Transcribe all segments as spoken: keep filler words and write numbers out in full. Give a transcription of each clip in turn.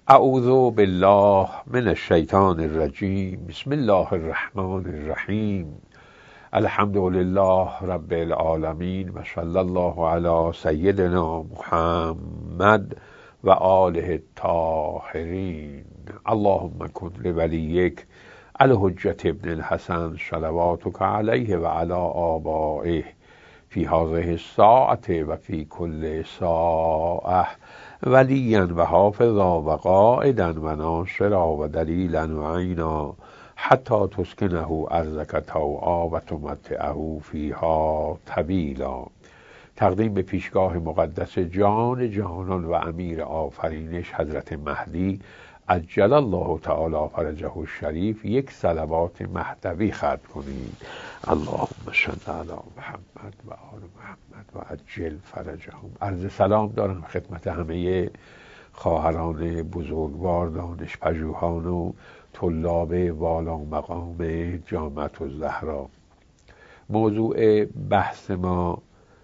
اعوذ بالله من الشیطان الرجیم. بسم الله الرحمن الرحیم. الحمد لله رب العالمین و صلی الله علی سیدنا محمد و آله الطاهرین. اللهم کن لولیک الحجة ابن الحسن صلواتک علیه و علی آبائه فی هذه الساعة و فی کل ساعة ولیا و حافظا و قائدا و ناصرا و دلیلا و عینا حتی تسکنه ارضک طوعا و تمتعه فیها طویلا. تقدیم به پیشگاه مقدس جان جانان و امیر آفرینش حضرت مهدی عجل الله تعالی فرجه الشریف یک صلوات مهدوی ختم کنید. اللهم صل علی محمد و آل محمد و عجل فرجهم. عرض سلام دارم خدمت همه خواهران بزرگوار، دانش پژوهان و طلاب والا مقام جامعة الزهرا. موضوع بحث ما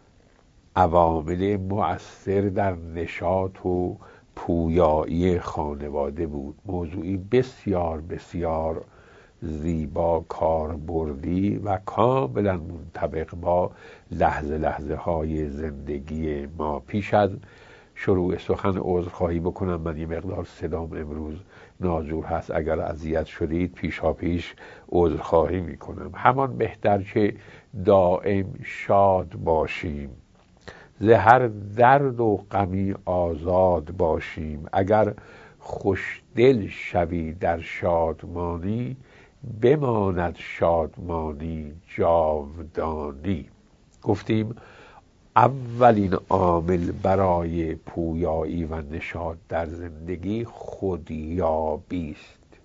عوامل مؤثر در نشاط و پویایی خانواده بود. موضوعی بسیار بسیار زیبا، کاربردی و کاملا منطبق با لحظه لحظه های زندگی ما. پیش از شروع سخن عذرخواهی بکنم، من یه مقدار صدام امروز ناجور هست. اگر اذیت شدید پیشا پیش عذرخواهی میکنم. همان بهتر که دائم شاد باشیم، ز هر درد و غمی آزاد باشیم. اگر خوشدل شوی در شادمانی، بماند شادمانی جاودانی. گفتیم اولین عامل برای پویایی و نشاط در زندگی خودیابی است.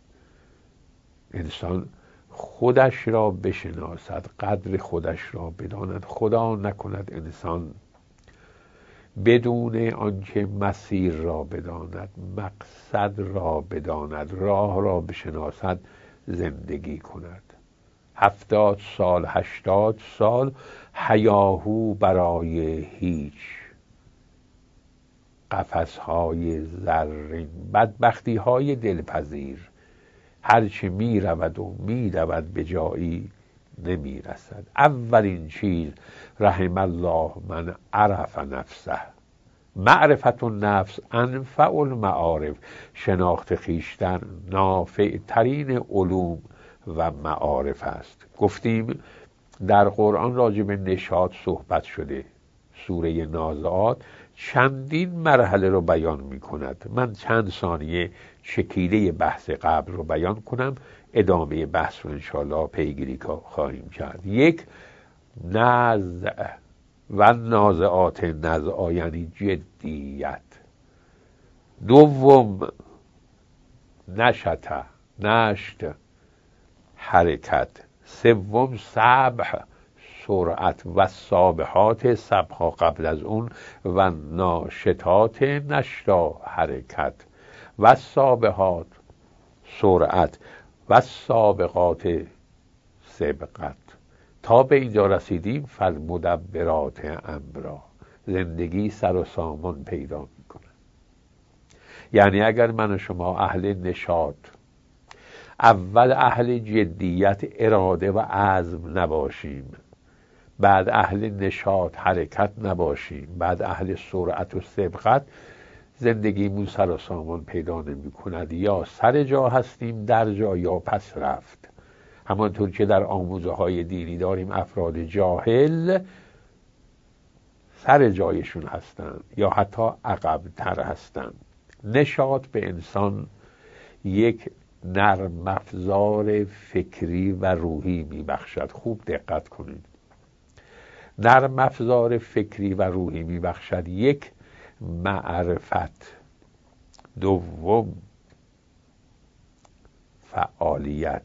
انسان خودش را بشناسد، قدر خودش را بداند. خدا نکند انسان بدون آنکه مسیر را بداند، مقصد را بداند، راه را بشناسد، زندگی کند. هفتاد سال، هشتاد سال هیاهو برای هیچ، قفس‌های زرین، بدبختی‌های دلپذیر. هرچه می رود و می رود به جایی نمی رسد. اولین چیز رحم الله من عرف نفسه. معرفت النفس انفع المعارف. شناخت خویشتن نافع ترین علوم و معارف است. گفتیم در قرآن راجع به نشاط صحبت شده. سوره نازعات چندین مرحله رو بیان می کند. من چند ثانیه چکیده بحث قبل رو بیان کنم، ادامه بحث رو انشاءالله پیگیری خواهیم کرد. یک، نزع و نازعات، نزع یعنی جدیت. دوم، نشط، نشت، حرکت. سوم، سبح، سرعت و سابحات، سبحا قبل از اون، و ناشطات، نشتا، حرکت، و سابحات، سرعت، و سابقات، سبقت. تا به اینجا رسیدیم. فالمدبرات امرا. زندگی سر و سامان پیدا میکنه. یعنی اگر من و شما اهل نشاط، اول اهل جدیت، اراده و عزم نباشیم، بعد اهل نشاط، حرکت نباشیم، بعد اهل سرعت و سبقت، زندگیمون سر و سامان پیدا نمی کند. یا سر جا هستیم، در جا، یا پس رفت. همانطور که در آموزه های دینی داریم افراد جاهل سر جایشون هستن یا حتی عقب تر هستن. نشاط به انسان یک نرم افزار فکری و روحی می بخشد. خوب دقت کنید. نرم افزار فکری و روحی می بخشد. یک، معرفت. دوم، فعالیت،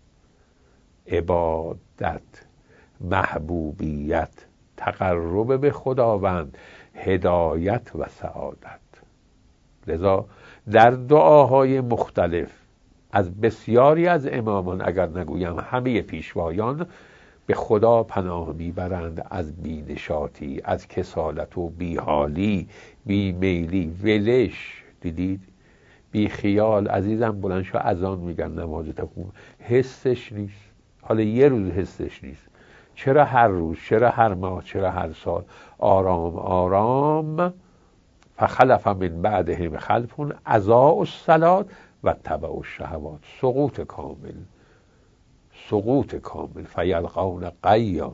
عبادت، محبوبیت، تقرب به خداوند، هدایت و سعادت. لذا در دعاهای مختلف از بسیاری از امامان، اگر نگویم همه پیشوایان، به خدا پناه میبرند از بینشاطی، از کسالت و بیحالی، بیمیلی، ولش. دیدید بی خیال عزیزم بلند شو اذان میگن نماز تکون، حسش نیست. حالا یه روز حسش نیست، چرا هر روز، چرا هر ماه، چرا هر سال؟ آرام آرام فخلف من بعدهم خلف اضاعوا الصلاة و اتبعوا الشهوات. سقوط کامل، سقوط کامل. فیلقون غیا،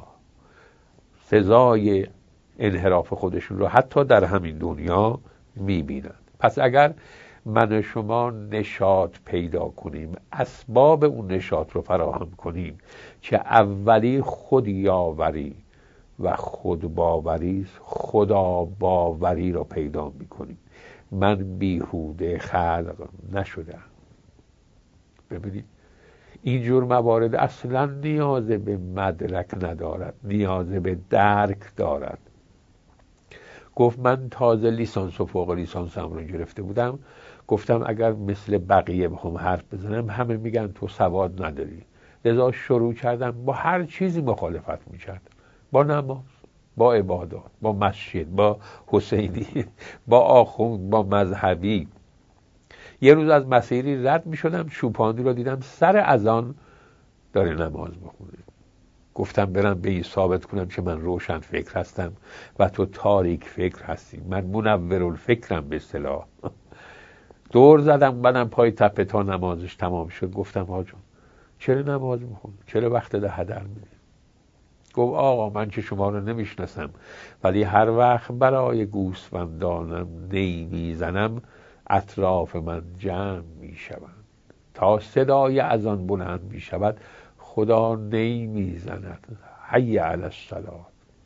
سزای انحراف خودشون رو حتی در همین دنیا میبینند. پس اگر من و شما نشاط پیدا کنیم، اسباب اون نشاط رو فراهم کنیم که اولی خود یاوری و خود باوری، خدا باوری رو پیدا میکنیم. من بیهوده خلق نشدم. ببینید اینجور موارد اصلا نیاز به مدرک ندارد، نیاز به درک دارد. گفت من تازه لیسانس و فوق لیسانس هم رو گرفته بودم، گفتم اگر مثل بقیه بخوام حرف بزنم همه میگن تو سواد نداری، لذا شروع کردم با هر چیزی مخالفت میکردم، با نماز، با عبادات، با مسجد، با حسینی، با آخوند، با مذهبی. یه روز از مسیری رد میشدم، چوپانی رو دیدم سر اذان داره نماز بخونه. گفتم برم به این ثابت کنم که من روشن فکر هستم و تو تاریک فکر هستی، من منور الفکرم به اصطلاح. دور زدم بعدم پای تپه تا نمازش تمام شد. گفتم آقا چرا نماز میخونی؟ چرا وقت ده هدر میدی؟ گفت آقا من که شما رو نمیشناسم، ولی هر وقت برای گوسفندانم نی میزنم اطراف من جمع میشوند، تا صدای اذان بلند میشود خدا نی میزند، حی علی الصلاة،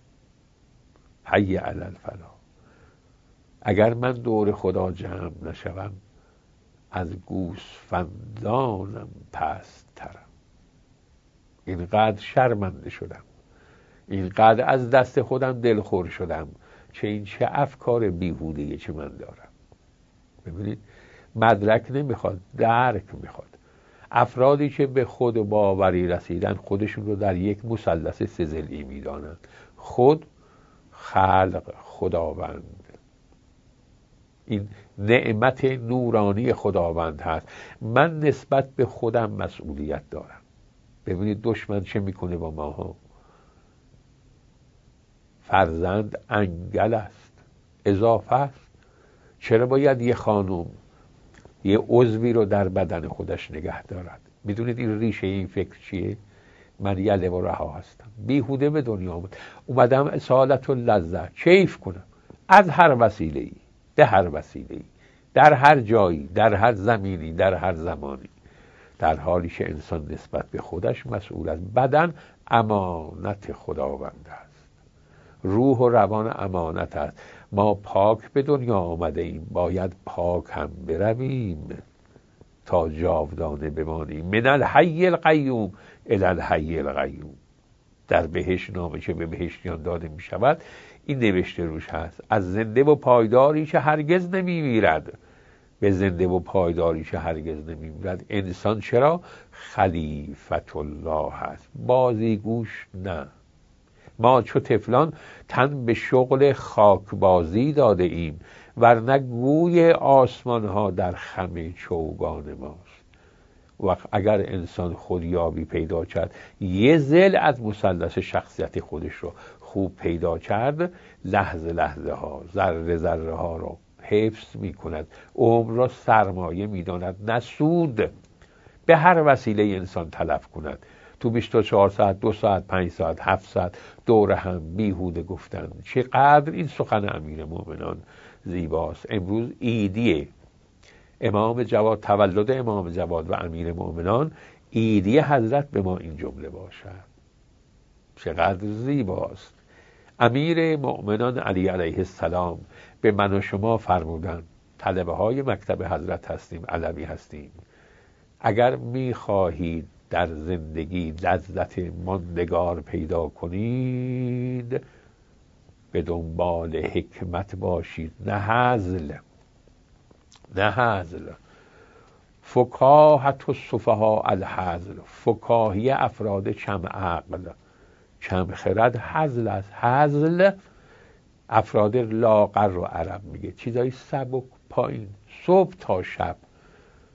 حی علی الفلاح. اگر من دور خدا جمع نشوم از گوسفندانم پست ترم. اینقدر شرمنده شدم، اینقدر از دست خودم دلخور شدم که این چه افکار بیهوده‌ای که من دارم. ببینید مدرک نمیخواد، درک میخواد. افرادی که به خود باوری رسیدن خودشون رو در یک مثلث سه‌ضلعی میدانند: خود، خلق، خداوند. این نعمت نورانی خداوند هست. من نسبت به خودم مسئولیت دارم. ببینید دشمن چه میکنه با ما ها. فرزند انگل است، اضافه است. چرا باید یه خانوم یه عضوی رو در بدن خودش نگه دارد؟ میدونید این ریشه این فکر چیه؟ من یله و رها هستم، بیهوده به دنیا آمد، اومدم اصالت و لذت کیف کنم از هر وسیله‌ای، به هر وسیله‌ای، در هر جایی، در هر زمینی، در هر زمانی، در حالی که انسان نسبت به خودش مسئول است. بدن امانت خداوند است، روح و روان امانت است. ما پاک به دنیا آمده ایم، باید پاک هم برویم تا جاودانه بمانیم. من الحی القیوم الی الحی القیوم. در بهشت نامه که به بهشتیان داده می شود این نوشته روش هست: از زنده و پایداری که هرگز نمی میرد به زنده و پایداری که هرگز نمی میرد. انسان چرا؟ خلیفت الله هست، بازیگوش نه. ما چو طفلان تن به شغل خاکبازی داده ایم، ورنه گوی آسمان ها در خم چوگان ماست. و اگر انسان خودیابی پیدا کرد، یه ضلع از مثلث شخصیت خودش رو خوب پیدا کرد، لحظه لحظه ها، ذره ذره ها رو حفظ می کند، عمر را سرمایه می داند، نسود به هر وسیله انسان تلف کند. تو بیست و چهار ساعت، دو ساعت، پنج ساعت، هفت ساعت دور هم بیهوده گفتن. چقدر این سخن امیر مومنان زیباست. امروز ایدیه امام جواد، تولد امام جواد و امیر مومنان، ایدی حضرت به ما این جمله باشد. چقدر زیباست. امیر مومنان علی علیه السلام به من و شما فرمودن، طلبه های مکتب حضرت هستیم، علوی هستیم، اگر میخواهید در زندگی لذت ماندگار پیدا کنید، به دنبال حکمت باشید، نه هزل، نه هزل. فکاهت و صفها الهزل. فکاهی افراد کم عقل، کم خرد هزل است. هزل افراد لاغر رو عرب میگه، چیزای سبک پایین، صبح تا شب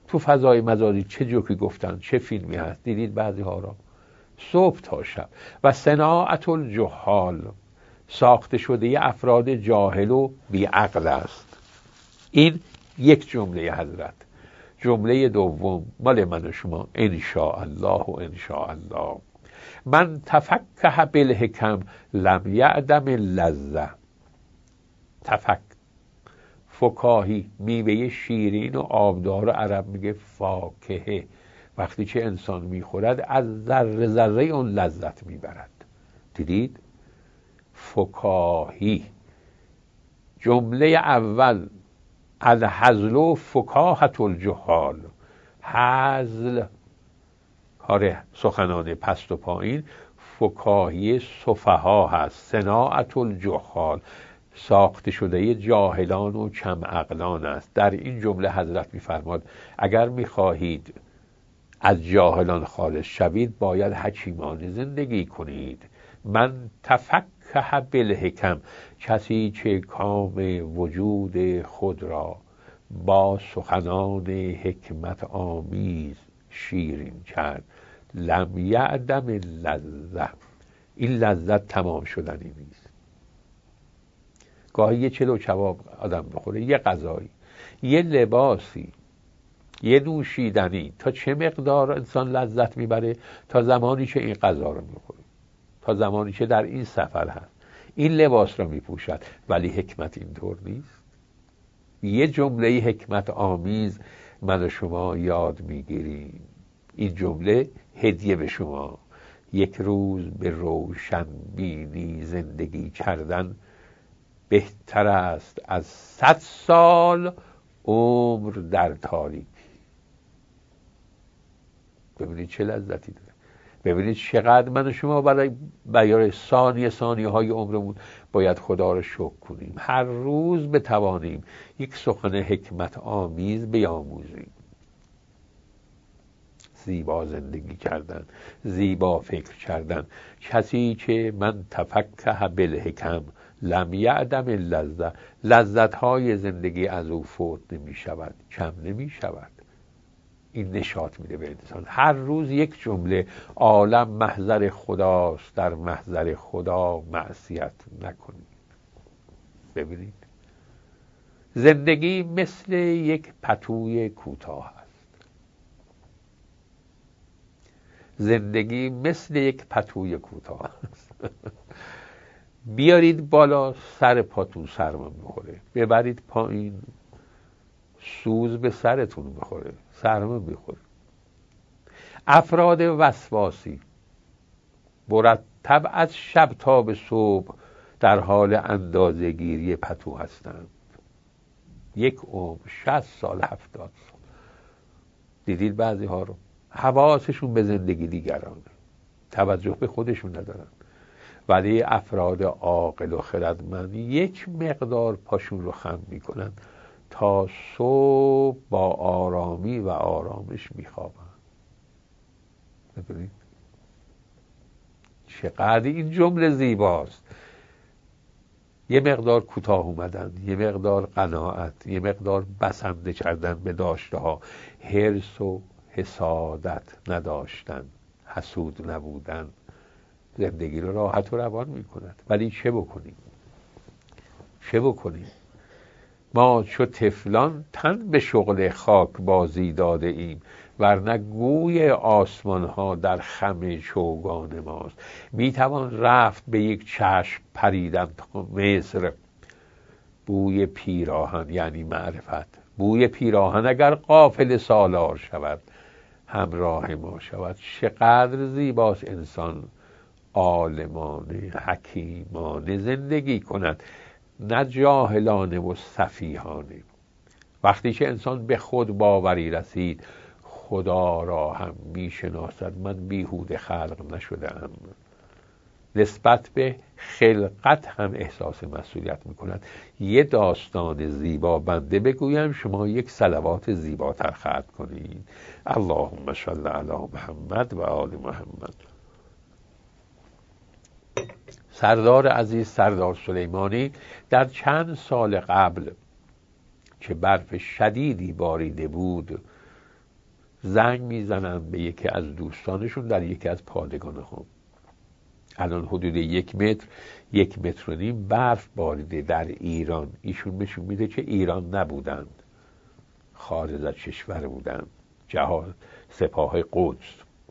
تو فضای مجازی چه جوکی گفتن، چه فیلمی هست، دیدید بعضی ها را صبح تا شب. و صناعت الجهال، ساخته شده افراد جاهل و بیعقل است. این یک جمله حضرت. جمله دوم مال من و شما، انشاءالله و انشاءالله. من تفکه بالحکم لم یعدم اللذه. تفک، فکاهی، میوه شیرین و آبدار، عرب میگه فاکهه، وقتی چه انسان میخورد از ذره ذره اون لذت میبرد. دیدید؟ فکاهی. جمله اول الهزل و فکاهت الجهال. هزل کار سخنان پست و پایین، فکاهی سفها هست. صناعت الجهال، ساخته شده جاهلان و کم عقلان است. در این جمله حضرت میفرماد اگر میخواهید از جاهلان خالص شوید باید حکیمانه زندگی کنید. من تفکه بالحکم، کسی که کام وجود خود را با سخنان حکمت آمیز شیرین کرد، لم یعدم لذت، این لذت تمام شدنی نیست. گاهی یه چلو کباب آدم بخوره، یه غذایی، یه لباسی، یه نوشیدنی، تا چه مقدار انسان لذت میبره؟ تا زمانی که این غذا رو میخوره، تا زمانی که در این سفر هست، این لباس رو میپوشد. ولی حکمت اینطور نیست. یه جمله حکمت آمیز من و شما یاد میگیریم. این جمله هدیه به شما. یک روز به روشن بینی زندگی کردن بهتر است از صد سال عمر در تاریکی. ببینید چه لذتی داره. ببینید چقدر من و شما برای برای ثانیه ثانیه های عمرمون باید خدا رو شکر کنیم. هر روز بتوانیم یک سخن حکمت آمیز بیاموزیم. زیبا زندگی کردن، زیبا فکر کردن. کسی که من تفکه بالحکم لم یعدم اللذت، لذت های زندگی از او فوت نمی شود، کم نمی شود. این نشاط میده به انسان. هر روز یک جمله، عالم محضر خداست، در محضر خدا معصیت نکنید. ببینید زندگی مثل یک پتوی کوتاه است. زندگی مثل یک پتوی کوتاه است. بیارید بالا، سر پاتون سرما میخوره، ببرید پایین، سوز به سرتون میخوره، سرما میخوره. افراد وسواسی مرتب از شب تا به صبح در حال اندازه گیری پتو هستند. یک عمر، شصت سال، هفتاد سال. دیدید بعضی ها رو حواسشون به زندگی دیگرانه، توجه به خودشون ندارن. ولی افراد عاقل و خردمند یک مقدار پاشون رو خم میکنن، تا صبح با آرامی و آرامش میخوابن. ببینید چقدر این جمله زیباست. یه مقدار کوتاه اومدن، یه مقدار قناعت، یه مقدار بسنده کردن به داشته ها، حرص و حسادت نداشتن، حسود نبودن، زندگی رو راحت و روان میکند. ولی چه بکنیم؟ چه بکنیم؟ ما چو طفلان تن به شغل خاک بازی داده ایم، ورنه گوی آسمان ها در خم چوگان ماست. میتوان رفت به یک چشم پریدن تا مصر، بوی پیراهن یعنی معرفت، بوی پیراهن اگر قافل سالار شود همراه ما شود. چقدر زیباست انسان عالمانه، حکیمانه زندگی کند، نه جاهلانه و سفیهانه. وقتی که انسان به خود باوری رسید، خدا را هم میشناسد. من بیهوده خلق نشدم. نسبت به خلقت هم احساس مسئولیت میکند. یه داستان زیبا بنده بگویم، شما یک صلوات زیباتر ختم کنید. اللهم صل علی محمد و آل محمد. سردار عزیز سردار سلیمانی در چند سال قبل که برف شدیدی باریده بود، زنگ میزنن به یکی از دوستانشون در یکی از پادگان هم. الان حدود یک متر یک متر و نیم برف باریده در ایران. ایشون نشون میده که ایران نبودند، خارج از کشور بودند، جهاد سپاه قدس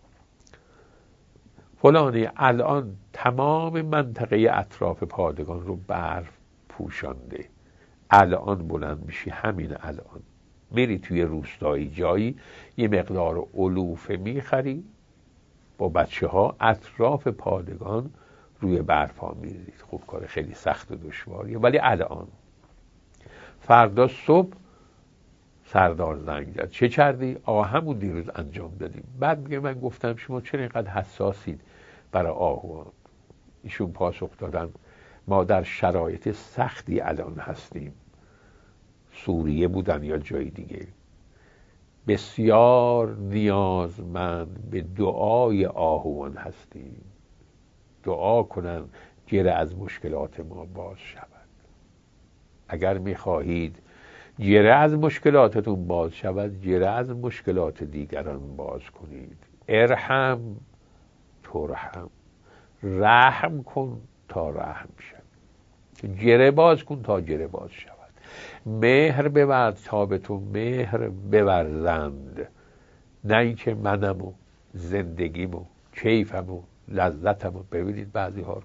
فلانی. الان تمام منطقه اطراف پادگان رو برف پوشانده. الان بلند میشی، همین الان میری توی روستایی جایی یه مقدار علوفه میخری با بچه ها اطراف پادگان روی برف ها میریزید. خب کار خیلی سخت و دشواریه، ولی الان فردا صبح سردار زنگ زد چه کردی؟ آقا همون دیروز انجام دادیم. بعد میگه من گفتم شما چرا اینقدر حساسید برای آهوان؟ ایشون پاسخ دادن ما در شرایط سختی الان هستیم. سوریه بودن یا جای دیگه. بسیار نیازمند به دعای آهوان هستیم. دعا کنن گره از مشکلات ما باز شود. اگر میخواهید گره از مشکلاتتون باز شود، گره از مشکلات دیگران باز کنید. ارحم ترحم، رحم کن تا رحم شد. گره باز کن تا گره باز شود. مهر بورد تا به تو مهر بورزند، نه اینکه منم و زندگیم و کیفم و لذتم و. ببینید بعضی ها رو،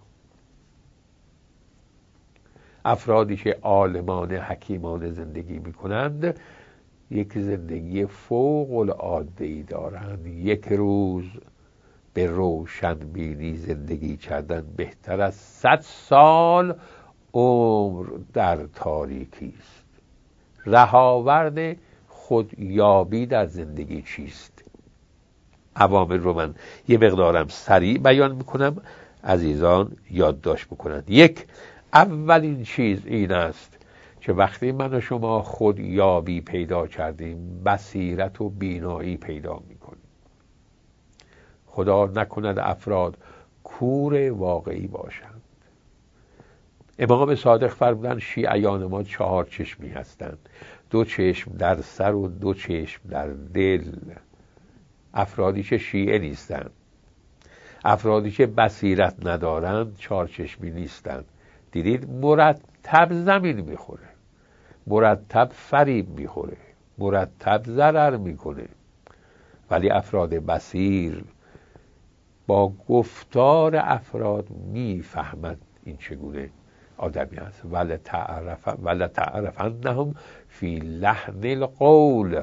افرادی که عالمان حکیمان زندگی میکنند یک زندگی فوق العاده دارند. یک روز به روشن بینی زندگی کردن بهتر از صد سال عمر در تاریکی است. رهاورد خودیابی در زندگی چیست؟ عوامل رو من یه مقدارم سریع بیان میکنم، عزیزان یادداشت بکنند. یک، اولین چیز این است که وقتی من و شما خودیابی پیدا کردیم، بصیرت و بینایی پیدا میکنیم. خدا نکند افراد کور واقعی باشند. امام صادق فرمودن شیعیان ما چهار چشمی هستند، دو چشم در سر و دو چشم در دل. افرادی که شیعه نیستند، افرادی که بصیرت ندارند، چهار چشمی نیستند. دیدید مرتب زمین میخوره، مرتب فریب میخوره، مرتب ضرر میکنه. ولی افراد بصیر با گفتار افراد میفهمد این چگونه آدمی هست. ولی تعرف ولی تعرفنهم فی لحن القول،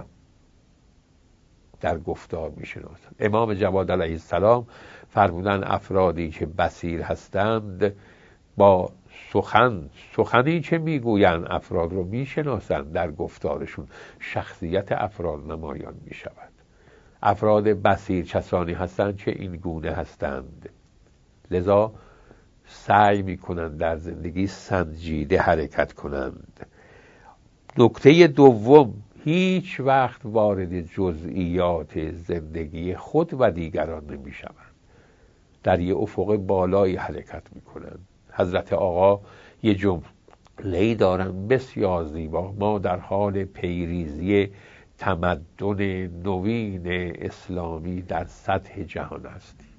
در گفتار میشناسند. امام جواد علیه السلام فرمودن افرادی که بصیر هستند با سخن سخنی که میگویند افراد رو میشناسند، در گفتارشون شخصیت افراد نمایان میشود. افراد بصیر کسانی هستند که این گونه هستند، لذا سعی میکنند در زندگی سنجیده حرکت کنند. نکته دوم، هیچ وقت وارد جزئیات زندگی خود و دیگران نمیشوند. در یه افق بالایی حرکت میکنند. حضرت آقا یه جمله‌ای دارن بسیار زیبا: ما در حال پیریزی تمدن نوین اسلامی در سطح جهان هستیم.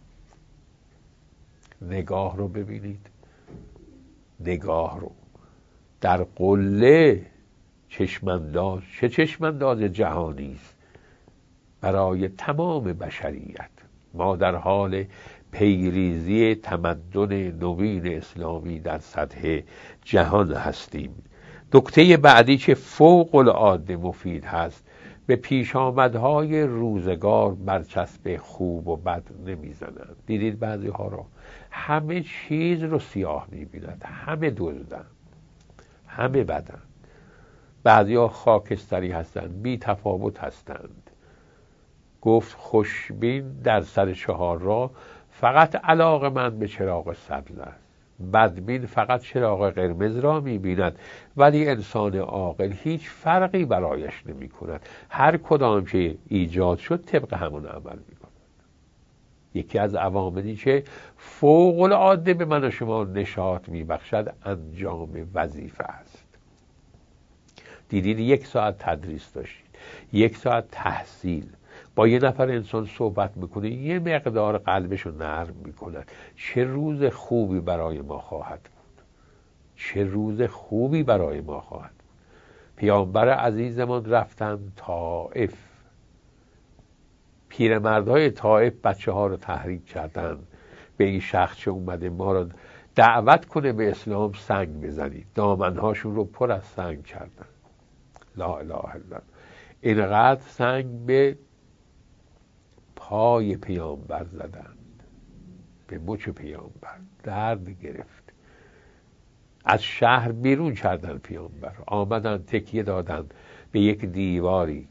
نگاه رو ببینید، نگاه رو در قله چشمانداز، چه چشمانداز جهانی است برای تمام بشریت. ما در حال پیریزی تمدن نوین اسلامی در سطح جهان هستیم. نکته بعدی که فوق العاده مفید هست، به پیش آمدهای روزگار برچسب خوب و بد نمیزنند. دیدید بعضی ها رو همه چیز رو سیاه میبینند، همه دزدند، همه بدند. بعضی ها خاکستری هستند، بی تفاوت هستند. گفت خوشبین در سر چهار راه فقط علاقه من به چراغ سبز است، بدبین فقط چراغ قرمز را میبیند. ولی انسان عاقل هیچ فرقی برایش نمی کند. هر کدام که ایجاد شد طبق همون عمل میکند. یکی از عواملی که فوق العاده به من و شما نشاط میبخشد انجام وظیفه است. دیدید یک ساعت تدریس داشتید، یک ساعت تحصیل، با یه نفر انسان صحبت میکنه یه مقدار قلبشو نرم میکنه. چه روز خوبی برای ما خواهد بود، چه روز خوبی برای ما خواهد بود. پیامبر عزیزمان رفتن طائف، پیرمردهای طائف بچه ها رو تحریک کردن، به این شخص چه اومده ما رو دعوت کنه به اسلام سنگ بزنید، دامنهاشون رو پر از سنگ کردن. لا اله الا الله. اینقدر سنگ به پای پیامبر زدند، به مچ پیامبر، درد گرفت. از شهر بیرون کردن پیامبر، آمدن تکیه دادن به یک دیواری.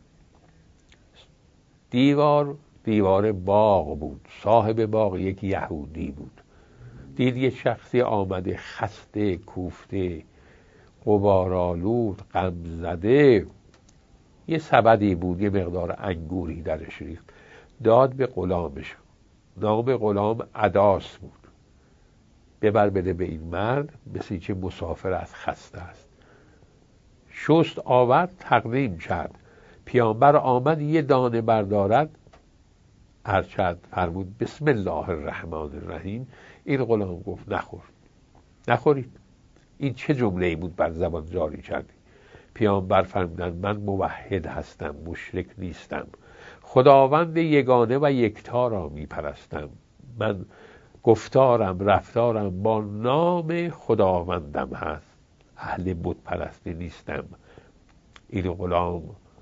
دیوار دیوار باغ بود، صاحب باغ یک یهودی بود. دید یک شخصی آمده خسته، کوفته، غبارآلود، غم زده. یه سبدی بود، یه مقدار انگوری درش ریخت، داد به غلامش. نام غلام عداس بود. ببر بده به این مرد، مثل که مسافر از خسته است. شست آورد، تقدیم کرد. پیامبر آمد یه دانه بردارد، ارشد فرمود بسم الله الرحمن الرحیم. این غلام گفت نخور، نخورید. این چه جمله‌ای بود بر زبان جاری کردی؟ پیامبر فرمودند من موحد هستم، مشرک نیستم، خداوند یگانه و یکتا را میپرستم. من گفتارم رفتارم با نام خداوندم هست، اهل بت پرستی نیستم. این غلام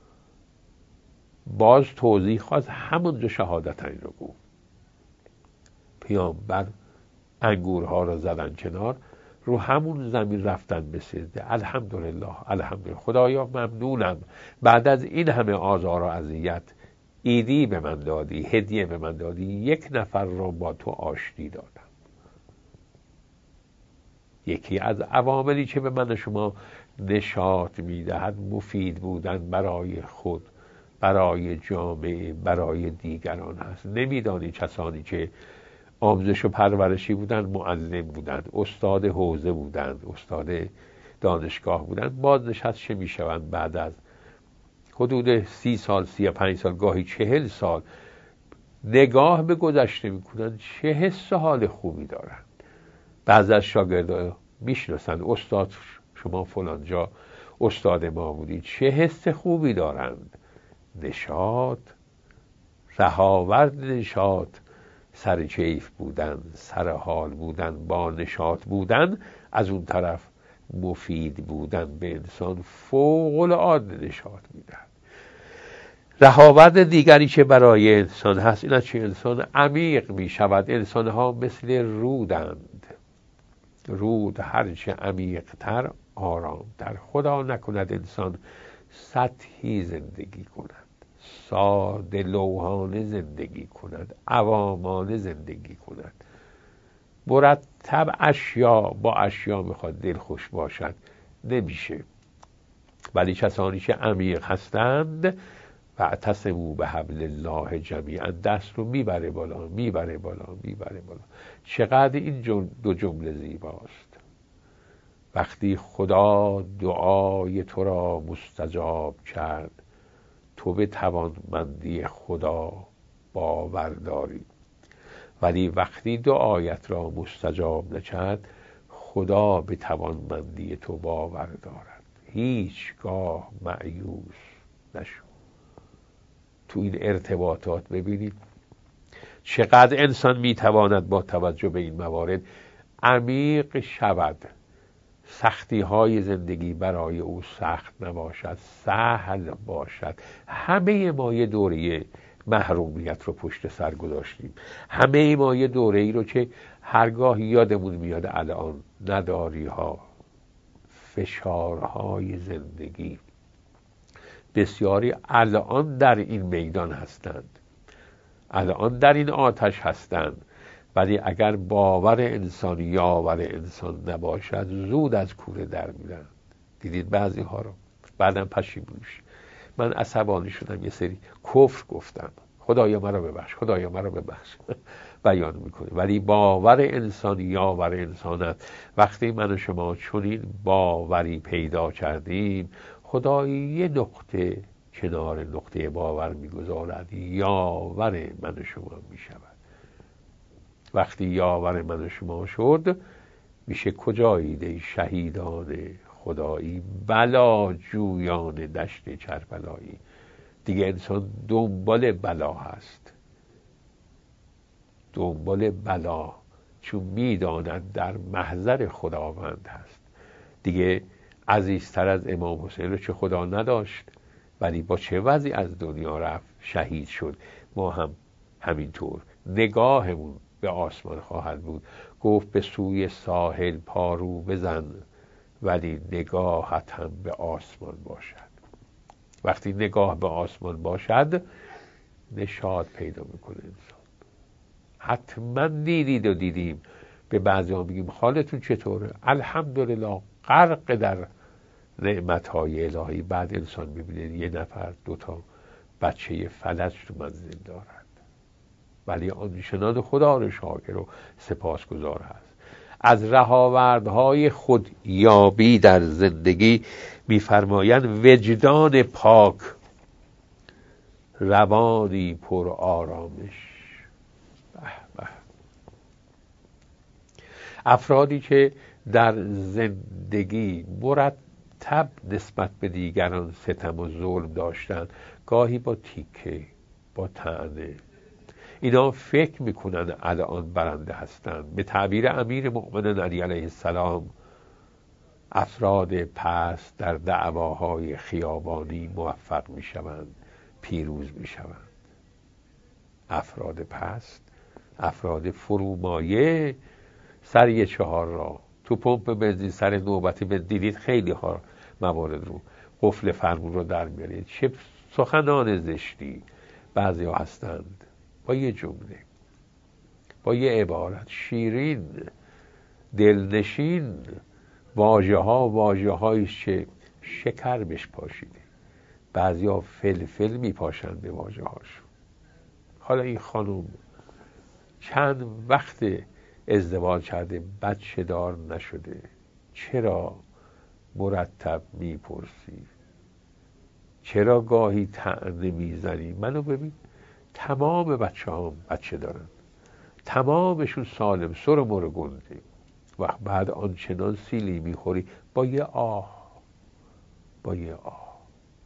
باز توضیح خواست، همونجا شهادتین رو گفت. پیامبر انگورها رو زدن کنار، رو همون زمین رفتن به سجده. الحمدلله الحمدلله، خدایا ممنونم بعد از این همه آزار و اذیت ایدی به من دادی، هدیه به من دادی، یک نفر رو با تو آشتی دادم. یکی از عواملی که به من و شما نشاط میدهد مفید بودن برای خود، برای جامعه، برای دیگران هست. نمیدانی کسانی که آموزش و پرورشی بودند، معلم بودند، استاد حوزه بودند، استاد دانشگاه بودند، بازنشست چه میشوند بعد از حدود سی سال، سی و پنج سال، گاهی چهل سال نگاه به گذشته میکنند، چه حس حال خوبی دارند. بعض از شاگردان میشناسند، استاد شما فلان جا استاد ما بودی، چه حس خوبی دارند. نشاط، رهاورد نشاط، سر کیف بودن، سر حال بودن، با نشاط بودن، از اون طرف مفید بودن به انسان فوق العاده نشاط میدن. رهاورد دیگری که برای انسان هست این است که انسان عمیق می شود. انسان ها مثل رودند، رود هرچه عمیق‌تر آرامتر. خدا نکند انسان سطحی زندگی کند، ساده لوحانه زندگی کند، عوامانه زندگی کند، مرتب اشیا با اشیا میخواد دل خوش باشد، نمیشه. ولی کسانی که عمیق هستند و اعتصموا بحبل الله جمیعا، دست رو میبره بالا، میبره بالا، میبره بالا. چقدر این دو جمله زیباست. وقتی خدا دعای تو را مستجاب کرد، تو به توانمندی خدا باور داری. ولی وقتی دعایت را مستجاب نکرد، خدا به توانمندی تو باور دارد. هیچگاه مایوس نشو. تو این ارتباطات ببینید چقدر انسان میتواند با توجه به این موارد عمیق شود، سختی های زندگی برای او سخت نباشد، سهل باشد. همه ما یه دوره محرومیت رو پشت سر گذاشتیم، همه ما یه دوره ای رو که هرگاه یادمون میاد الان نداری ها، فشارهای زندگی، بسیاری الان در این میدان هستند، الان در این آتش هستند. ولی اگر باور انسان یاور انسان نباشد زود از کوره در میرن. دیدید بعضی ها رو بعدم پشیمون میشه. من عصبانی شدم، یه سری کفر گفتم، خدایا مرا ببخش، خدایا مرا ببخش بیان میکنه. ولی باور انسان یاور انسانت. وقتی من و شما چنین باوری پیدا کردیم، خدایی یه نقطه کنار نقطه باور میگذارد یاور من و شما میشود. وقتی یاور من و شما شد میشه کجایید ای شهیدان خدایی، بلا جویان دشت کربلایی. دیگه انسان دنبال بلا هست، دنبال بلا، چون میداند در محضر خداوند هست. دیگه عزیزتر از امام حسین رو چه خدا نداشت، ولی با چه وضعی از دنیا رفت، شهید شد. ما هم همینطور نگاهمون به آسمان خواهد بود. گفت به سوی ساحل پارو بزن، ولی نگاهت هم به آسمان باشد. وقتی نگاه به آسمان باشد نشاط پیدا میکنه انسان. حتما دیدید و دیدیم به بعضی ها میگیم حالتون چطوره؟ الحمدلله، غرق در نعمتهای الهی. بعد انسان میبینه یه نفر دوتا بچه فلج تو منزل دارد، ولی آنچنان خدا رو شاکر و سپاسگزار هست. از رهاوردهای خود یابی در زندگی میفرمایند وجدان پاک، روانی پر آرامش. به به. افرادی که در زندگی مرتب نسبت به دیگران ستم و ظلم داشتن، گاهی با تیکه، با طعنه، اینا فکر میکنن الان برنده هستند. به تعبیر امیر مؤمنین علی علیه السلام، افراد پست در دعواهای خیابانی موفق میشوند، پیروز میشوند. افراد پست، افراد فرومایه، سر یه چهار راه تو پمپ بنزین سر نوبتی به دیدید خیلی ها موارد رو قفل فرمون رو در میارید. چه سخنان زشتی بعضی ها هستند، با یه جمله، با یه عبارت شیرین دلنشین، واژه ها واژه هایش که شکر بش پاشیده. بعضی ها فلفل میپاشند به واژه هاشون. حالا این خانوم چند وقت ازدواج کرده، بچه دار نشده، چرا مرتب میپرسی؟ چرا گاهی طعنه میزنی؟ منو ببین، تمام بچه هم بچه دارن، تمامشون سالم، سر و مر گنده. وقت بعد آنچنان سیلی میخوری با یه آه، با یه آه.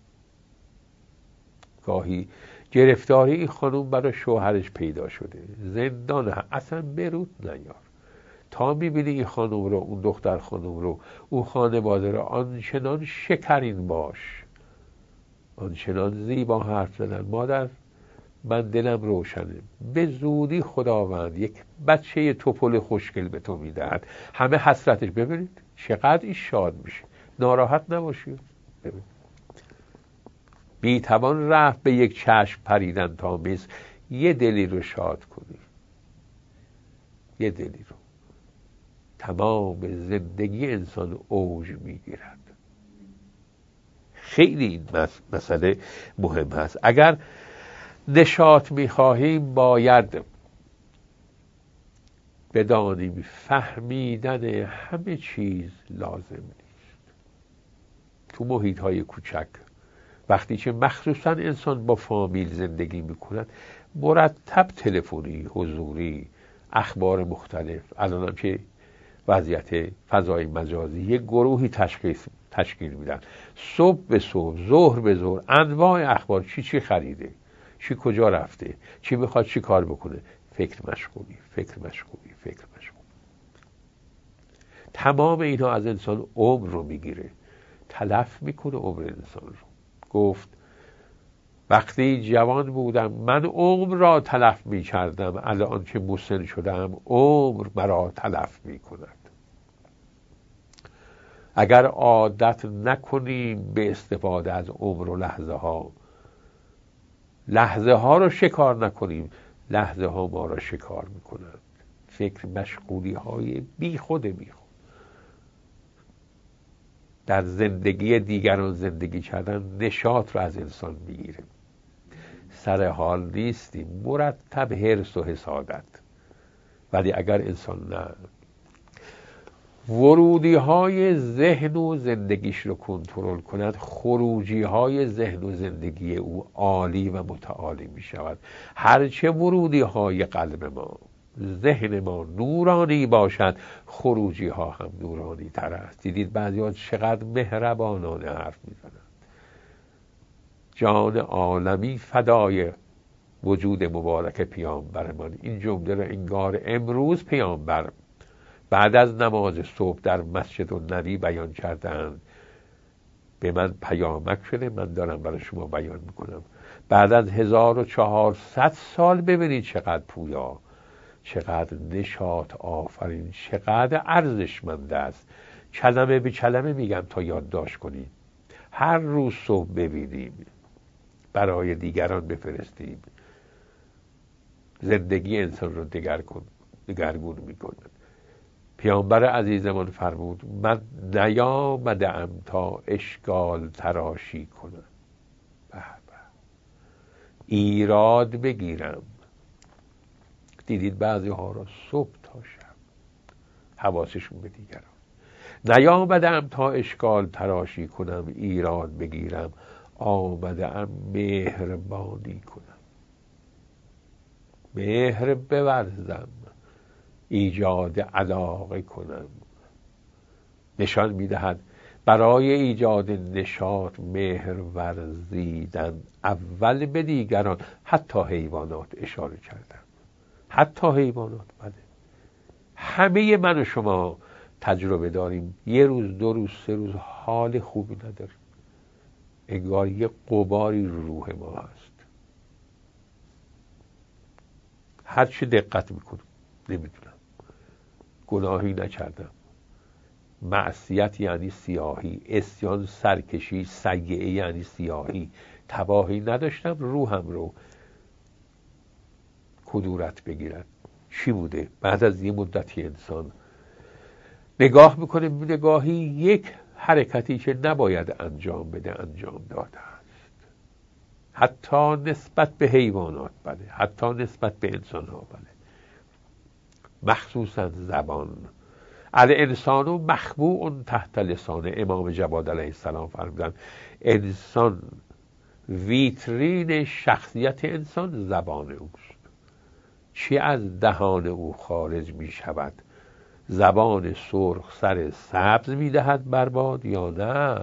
گاهی گرفتاری این خانوم برای شوهرش پیدا شده، زندان هم. اصلا برود نیار تا میبینی این خانوم رو، اون دختر خانوم رو، اون خانواده رو، آنچنان شکرین باش، آنچنان زیبا حرف زدن. مادر من دلم روشنه، به زودی خداوند یک بچه توپل خوشگل به تو میدهد. همه حسرتش. ببینید چقدر این شاد میشه، ناراحت نباشی. ببین میتوان رفت به یک چشم پریدن تا میز، یه دلی رو شاد کنی، یه دلی رو. تمام زندگی انسان اوج میگیرد. خیلی این مسئله مهم هست. اگر نشاط میخواهیم باید بدانیم فهمیدن همه چیز لازم نیست. تو محیط های کوچک وقتی که مخصوصا انسان با فامیل زندگی میکند، مرتب تلفنی، حضوری، اخبار مختلف، الان هم که وضعیت فضای مجازی، یک گروهی تشخیص تشکیل میدن، صبح به صبح، ظهر به ظهر، انواع اخبار، چی چی خریده، چی کجا رفته، چی میخواد چی کار بکنه. فکر مشغولی، فکر مشغولی، فکر مشغولی. تمام اینا از انسان عمر رو میگیره، تلف میکنه عمر انسان رو. گفت وقتی جوان بودم من عمر را تلف میکردم، الان که مسن شدم عمر مرا تلف میکند. اگر عادت نکنیم به استفاده از عمر و لحظه ها، لحظه ها رو شکار نکنیم، لحظه ها ما را شکار میکنند. فکر مشغولی های بی خود بی خود. در زندگی دیگران زندگی کردن نشاط رو از انسان میگیره. سر حال نیستیم، مرتب حرص و حسادت. ولی اگر انسان نه ورودی های ذهن و زندگیش رو کنترل کند، خروجی های ذهن و زندگی او عالی و متعالی می شود. هرچه ورودی های قلب ما، ذهن ما نورانی باشد، خروجی ها هم نورانی تر است. دیدید بعضی ها چقدر مهربانانه حرف می زنند. جان عالمی فدای وجود مبارک پیامبرمان. این جمله را انگار امروز پیامبر بعد از نماز صبح در مسجد النبی بیان کردند. به من پیامک شده، من دارم برای شما بیان میکنم. بعد از هزار و چهارصد سال ببینید چقدر پویا، چقدر نشاط آفرین، چقدر ارزشمند است. کلمه به کلمه میگم تا یادداشت کنید. هر روز صبح ببینیم، برای دیگران بفرستیم. زندگی انسان رو دگرگون دگرگون میکنه. پیامبر عزیزمان فرمود من نیامدم تا اشکال تراشی کنم، به به، ایراد بگیرم. دیدید بعضی ها را صبح تا شب حواسشون به دیگران. نیامدم تا اشکال تراشی کنم، ایراد بگیرم، آمدم مهربانی کنم، مهر بورزم، ایجاد علاقه کنم. نشان میدهد برای ایجاد نشاط مهر ورزیدن اول به دیگران، حتی حیوانات اشاره کردم، حتی حیوانات. بله، همه من و شما تجربه داریم، یه روز دو روز سه روز حال خوبی نداریم، انگار یه غباری رو روح ما هست. هر چی دقت میکنم نمیدونم، گناهی نکردم، معصیت یعنی سیاهی، عصیان سرکشی، سیئه یعنی سیاهی، تباهی نداشتم، روحم رو کدورت بگیرد. چی بوده؟ بعد از یه مدتی انسان نگاه میکنه، نگاهی یک حرکتی که نباید انجام بده انجام داده است، حتی نسبت به حیوانات، بله، حتی نسبت به انسان ها، بله، مخصوصا زبان. الانسان مخبوع تحت لسانه. امام جواد علیه السلام فرمودند انسان، ویترین شخصیت انسان زبان اوست. چی از دهان او خارج می شود؟ زبان سرخ سر سبز می دهد برباد یا نه؟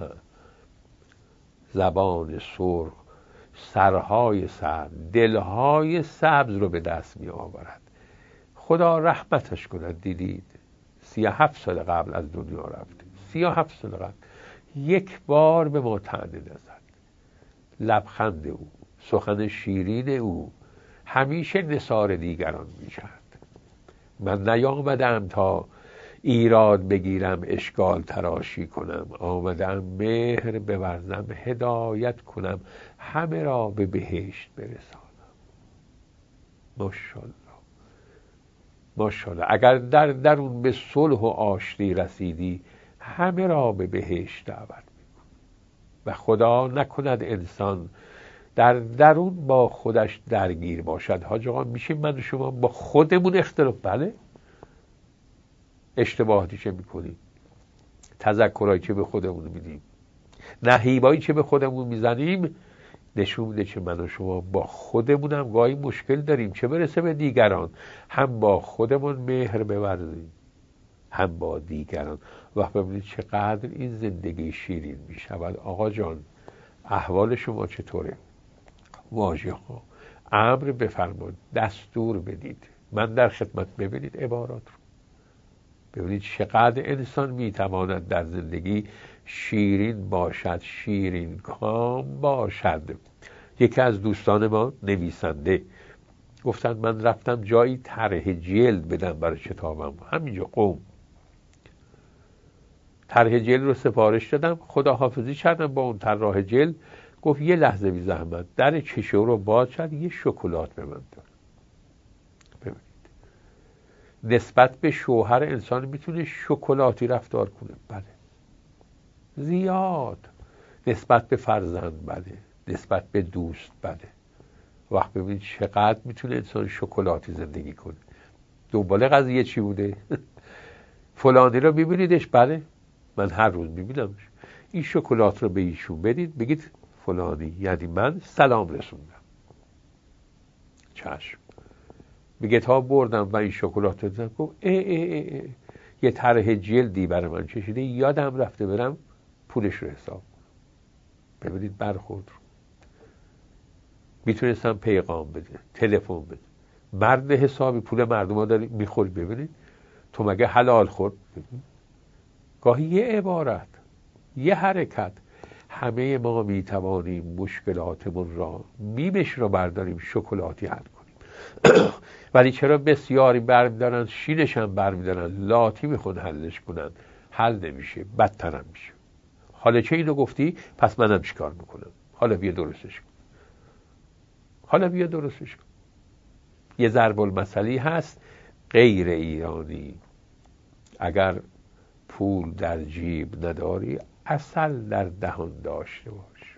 زبان سرخ سرهای سبز، دلهای سبز رو به دست می آورد. خدا رحمتش کند. دیدید سی و هفت سال قبل از دنیا رفته، سی و هفت سال قبل یک بار به ما طعنه نزد. لبخند او، سخن شیرین او همیشه نثار دیگران می کرد. من نیامدم تا ایراد بگیرم، اشکال تراشی کنم، آمدم مهر بورزم، هدایت کنم، همه را به بهشت برسانم. ماشاءالله، ماشاءالله. اگر در درون به صلح و آشتی رسیدی، همه را به بهشت دعوت میکن. و خدا نکند انسان در درون با خودش درگیر باشد. حاج آقا میشه من و شما با خودمون اختلاف؟ بله، اشتباهاتی چه میکنیم، تذکرهایی که به خودمون میدیم، نهیبایی که به خودمون میزنیم، نشون میده که من و شما با خودمونم گاهی مشکل داریم، چه برسه به دیگران. هم با خودمون مهر بورزیم، هم با دیگران. وقت ببینید چقدر این زندگی شیرین میشود. آقا جان، احوال شما چطوره؟ واژه ها امر بفرمایید، دستور بدید، من در خدمت. ببینید عبارات رو، ببینید چقدر انسان میتواند در زندگی شیرین باشد، شیرین کام باشد. یکی از دوستان ما نویسنده گفتن من رفتم جایی طرح جلد بدم برای کتابم، همینجا قم، طرح جلد رو سفارش دادم، خداحافظی کردم با اون طراح جلد. گفت یه لحظه بی زحمت در کیشه رو باز کرد، یه شکلات به من داد. ببینید نسبت به شوهر انسان میتونه شکلاتی رفتار کنه، بله، زیاد. نسبت به فرزند، بله، نسبت به دوست، بله. وقت ببینید چقدر میتونه انسان شکلاتی زندگی کنه. دنبال قضیه چی بوده؟ فلانی رو میبینیدش؟ بله من هر روز میبینمش. این شکلات رو به ایشون بدید، بگید فلانی یعنی من سلام رسوندم. چشم. میگه تا بردم و این شکلات رو دادم، گفت اه اه اه اه. یه طرح جلدی برای من چشیده، یادم رفته برم پولش رو حساب. ببینید برخورد رو میتونستم پیغام بده، تلفن بده. مرد حسابی پول مردم ها داری میخوری. ببینید تو مگه حلال خورد؟ گاهی یه عبارت، یه حرکت، همه ما میتوانیم مشکلاتمون را، میمش را برداریم شکلاتی حل کنیم. ولی چرا بسیاری برمیدارن شینش هم برمیدارن، لاتی میخون حلش کنن، حل نمیشه، بدتر هم میشه. حالا چه اینو گفتی؟ پس منم چیکار میکنم؟ حالا بیا درستش کن، حالا بیا درستش کن. یه ضرب المثلی هست غیر ایرانی: اگر پول در جیب نداری عسل در دهان داشته باش.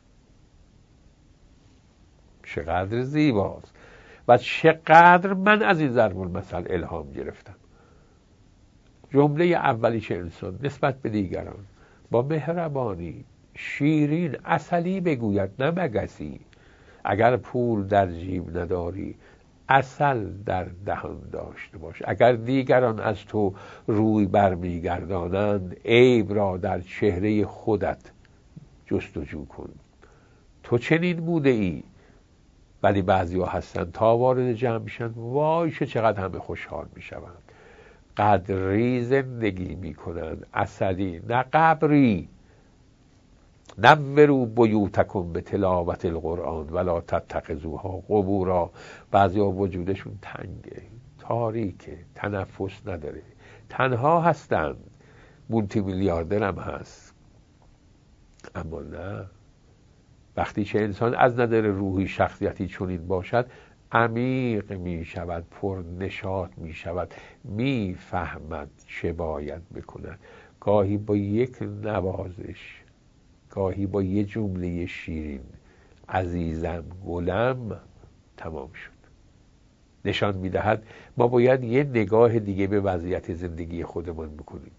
چقدر زیباست و چقدر من از این ضرب المثل الهام گرفتم. جمله اولیش انسان نسبت به دیگران با مهربانی، شیرین، عسلی بگوید، نه مگسی. اگر پول در جیب نداری عسل در دهان داشته باش. اگر دیگران از تو روی برمیگردانند عیب را در چهره خودت جستجو کن. تو چنین بوده ای. ولی بعضی ها هستن تا وارد جمع میشن وای چقدر همه خوشحال میشوند، قدری زندگی میکنند، عسلی، نه قبری. نوروا بیوتکم به تلاوت القرآن ولا تتخذوها قبورا. بعضی ها وجودشون تنگه، تاریکه، تنفس نداره، تنها هستند، مولتی میلیاردر هم هست. اما نه، وقتی که انسان از نظر روحی شخصیتی چنین باشد عمیق می شود، پر نشاط می شود، می فهمد چه باید بکند. گاهی با یک نوازش، گاهی با یه جمله شیرین، عزیزم، گلم، تمام شد. نشان میدهد ما باید یه نگاه دیگه به وضعیت زندگی خودمون بکنیم.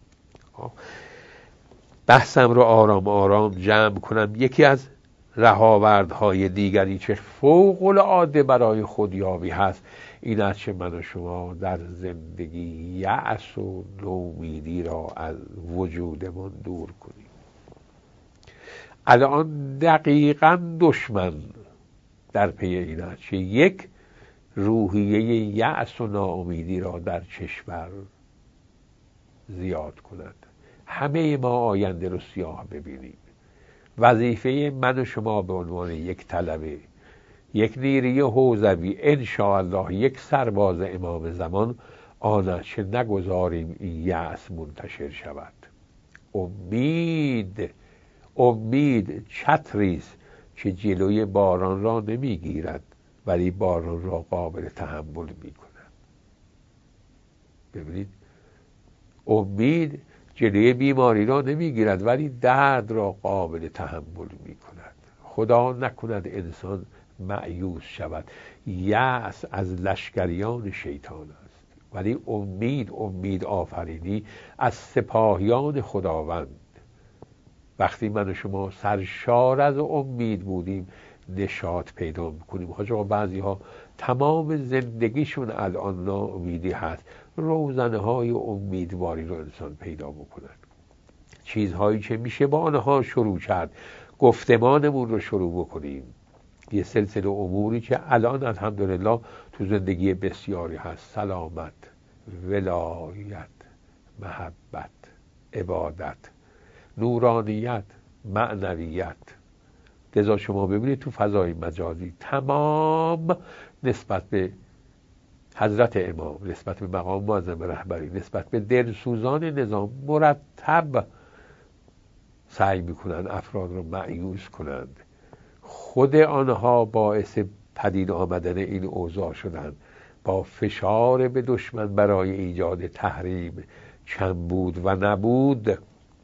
بحثم رو آرام آرام جمع کنم. یکی از رهاوردهای دیگری که فوق العاده برای خودیابی هست این است که من و شما در زندگی یأس و نومیدی را از وجودمون دور کنیم. الان دقیقاً دشمن در پی این است که یک روحیه یأس و ناامیدی را در کشور زیاد کند. همه ما آینده رو سیاه ببینیم. وظیفه من و شما به عنوان یک طلبه، یک نیروی حوزوی، انشاءالله یک سرباز امام زمان، آن است که نگذاریم این یأس منتشر شود. امید امید چتریست که جلوی باران را نمیگیرد ولی باران را قابل تحمل میکند. ببینید، امید جلوی بیماری را نمیگیرد ولی درد را قابل تحمل میکند. خدا نکند انسان مایوس شود. یأس از لشکریان شیطان است، ولی امید امید آفرینی از سپاهیان خداوند. وقتی من و شما سرشار از امید بودیم نشاط پیدا میکنیم. حاج آقا بعضی ها تمام زندگیشون الان ناامیدی هست. روزنه های امیدواری رو انسان پیدا بکند. چیزهایی که میشه با آنها شروع کرد. گفتمانمون رو شروع بکنیم. یه سلسله اموری که الان الحمدلله تو زندگی بسیاری هست: سلامت، ولایت، محبت، عبادت، نورانیت، معنویت. لذا شما ببینید تو فضای مجازی تمام نسبت به حضرت امام، نسبت به مقام معظم رهبری، نسبت به دلسوزان نظام مرتب سعی میکنن افراد رو مایوس کنند. خود آنها باعث پدید آمدن این اوضاع شدند. با فشار به دشمن برای ایجاد تحریم، کمبود و نبود،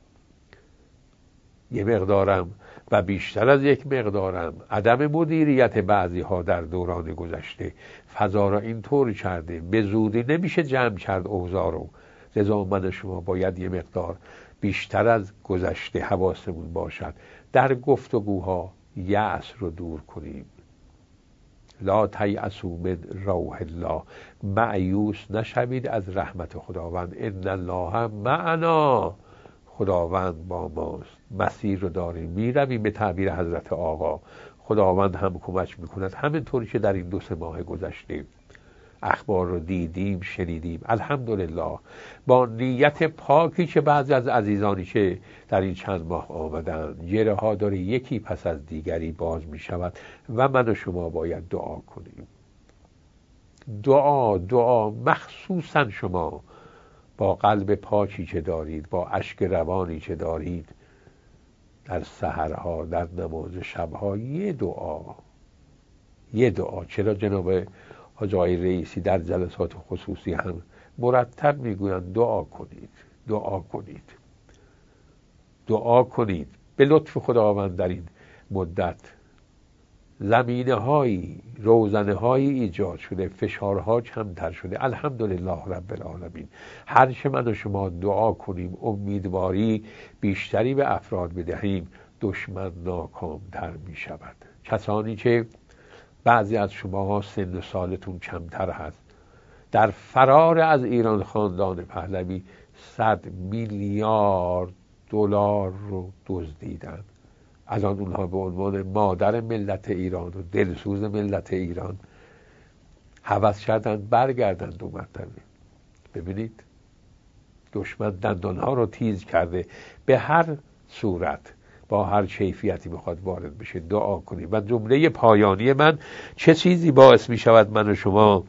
یه مقدارم و بیشتر از یک مقدارم عدم مدیریت بعضی ها در دوران گذشته فضا را اینطور کرده به زودی نمیشه جمع کرد اوضاع رو. لذا من و شما باید یه مقدار بیشتر از گذشته حواسمون باشد، در گفتگوها یأس رو دور کنیم. لا تیأسوا من روح الله، مایوس نشوید از رحمت خداوند. ان الله معنا، خداوند با ماست، مسیر رو داریم، میرویم. به تعبیر حضرت آقا خداوند هم کمک میکند. همینطوری که در این دو سه ماه گذشته اخبار رو دیدیم شنیدیم، الحمدلله با نیت پاکی که بعضی از عزیزانی که در این چند ماه آمدن، جره ها داره یکی پس از دیگری باز می شود و من و شما باید دعا کنیم. دعا دعا مخصوصا شما با قلب پاکی که دارید، با اشک روانی که دارید، در سحرها، در نماز شبها یه دعا یه دعا چرا جناب حاج آقای رئیسی در جلسات خصوصی هم مرتب میگویند دعا کنید، دعا کنید، دعا کنید. به لطف خداوند در این مدت زمینه هایی، روزنه هایی ایجاد شده، فشارها کمتر شده، الحمدلله رب العالمین. هر چه من و شما دعا کنیم، امیدواری بیشتری به افراد بدهیم، دشمن ناکامتر می شود. کسانی که بعضی از شما سن و سالتون کمتر هست، در فرار از ایران خاندان پهلوی صد میلیارد دلار رو دزدیدن. الان اونها به عنوان مادر ملت ایران و دلسوز ملت ایران هوس کردن برگردن دو مرتبه. ببینید دشمن دندانها رو تیز کرده، به هر صورت با هر کیفیتی بخواد وارد بشه. دعا کنیم. و جمله پایانی من، چه چیزی باعث می شود من و شما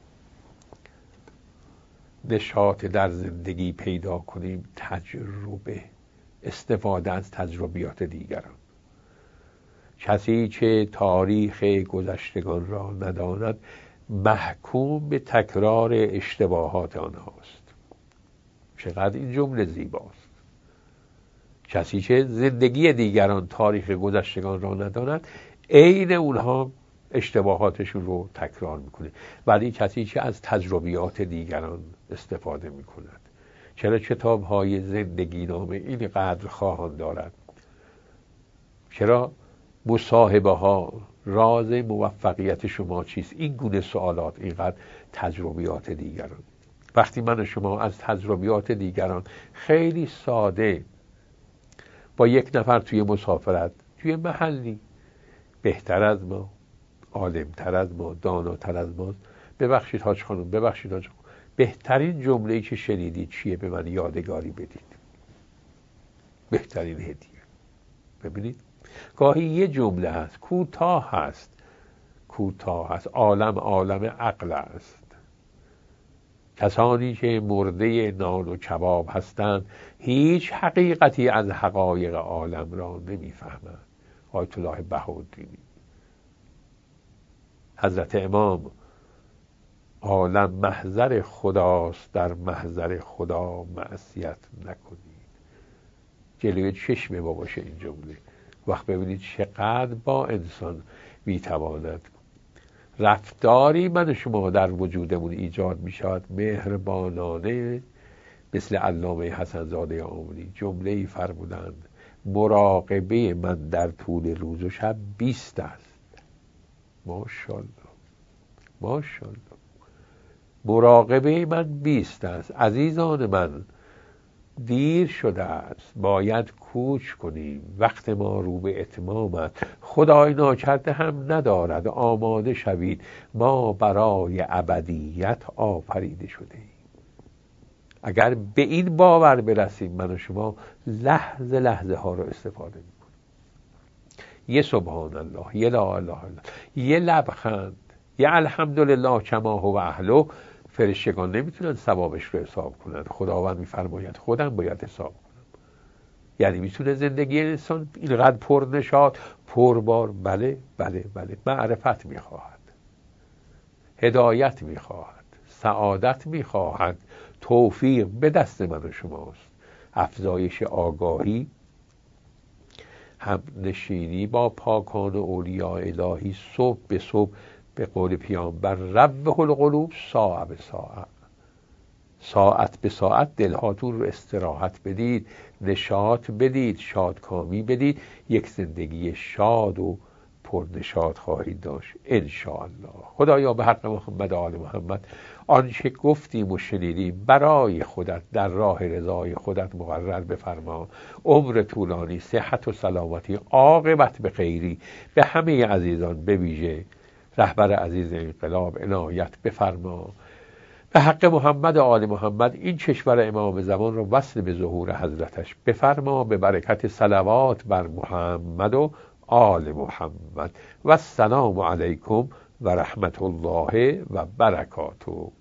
نشاط در زندگی پیدا کنیم؟ تجربه، استفاده از تجربیات دیگران. کسی که تاریخ گذشتگان را نداند محکوم به تکرار اشتباهات آنهاست. چقدر این جمله زیباست. کسی که زندگی دیگران، تاریخ گذشتگان را نداند، عین اونها اشتباهاتشون رو تکرار میکنه. ولی کسی که از تجربیات دیگران استفاده میکند. چرا کتاب های زندگی نامه این قدر خواهان دارد؟ چرا مصاحبه ها راز موفقیت شما چیست؟ این گونه سوالات، اینقدر تجربیات دیگران. وقتی من و شما از تجربیات دیگران خیلی ساده با یک نفر توی مسافرت، توی محلی بهتر از ما، عالمتر از ما، داناتر از ما، ببخشید حاج خانم، ببخشید حاج خانم، بهترین جمله‌ای که شنیدید چیه؟ به من یادگاری بدید. بهترین هدیه. ببینید گاهی یه جمله هست، کوتاه هست، کوتاه هست. عالم عالم عقل است. کسانی که مرده نان و کباب هستند هیچ حقیقتی از حقایق عالم را نمیفهمند. آیت الله بهاءالدینی. حضرت امام، عالم محضر خداست، در محضر خدا معصیت نکنید. جلوی چشم ما باشه این جمله. وقت ببینید چقدر با انسان میتواند رفتاری من شما در وجودمون ایجاد می شود مهربانانه، مثل علامه حسن زاده آملی جمله‌ای فرمودند: مراقبه من در طول روز و شب بیست است. ماشاءالله، ماشاءالله. مراقبه من بیست است. عزیزان من، دیر شده است، باید کوچ کنیم. وقت ما رو به اتمام است. خدای ناکرده هم ندارد. آماده شوید، ما برای ابدیت آفریده شده ایم. اگر به این باور برسیم، من و شما لحظه لحظه ها رو استفاده میکنیم. یه سبحان الله، یه لا اله الا الله، یه لبخند، یه الحمدلله کما هو اهله. فرشتگان نمیتونن ثوابش رو حساب کنن. خداوند میفرماید خودم باید حساب کنم. یعنی میتونه زندگی انسان اینقدر پر نشاط، پربار؟ بله بله بله. معرفت میخواهد، هدایت میخواهد، سعادت میخواهد. توفیق به دست من و شماست. افزایش آگاهی، هم نشینی با پاکان و اولیاء الهی، صبح به صبح، به قول پیامبر روح القلوب ساعه به ساعه. ساعت به ساعت دلهاتون رو استراحت بدید، نشاط بدید، شادکامی بدید، یک زندگی شاد و پرنشاط خواهید داشت انشاءالله. خدایا به حق محمد و آل محمد آنچه گفتیم و شنیدیم برای خودت در راه رضای خودت مقرر بفرما. عمر طولانی، صحت و سلامتی، عاقبت به خیری به همه عزیزان، به ویژه رهبر عزیز انقلاب عنایت بفرما. به حق محمد و آل محمد این کشور امام زمان رو وصل به ظهور حضرتش بفرما. به برکت صلوات بر محمد و آل محمد. و السلام علیکم و رحمت الله و برکاته.